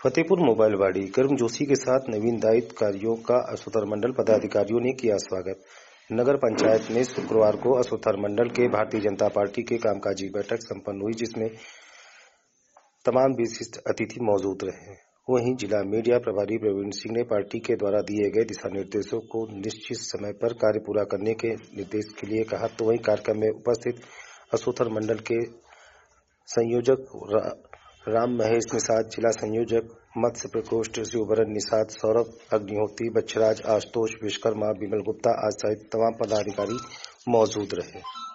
Fatehpur mobile वाड़ी गर्मजोशी के साथ नवीन दायित्व का अशोथर मंडल पदाधिकारियों ने किया स्वागत। नगर पंचायत में शुक्रवार को अशोथर मंडल के भारतीय जनता पार्टी के कामकाजी बैठक संपन्न हुई, जिसमें तमाम विशिष्ट अतिथि मौजूद रहे। वहीं जिला मीडिया प्रभारी प्रवीण सिंह ने पार्टी के द्वारा दिए गए दिशा निर्देशों को निश्चित समय पर कार्य पूरा करने के निर्देश के लिए कहा। तो वहीं कार्यक्रम में उपस्थित अशोथर मंडल के संयोजक राम महेश निषाद, जिला संयोजक मत्स्य प्रकोष्ठ शिवभरण निषाद, सौरभ अग्निहोत्री, बच्छराज, आशुतोष विश्वकर्मा, विमल गुप्ता आज सहित तमाम पदाधिकारी मौजूद रहे।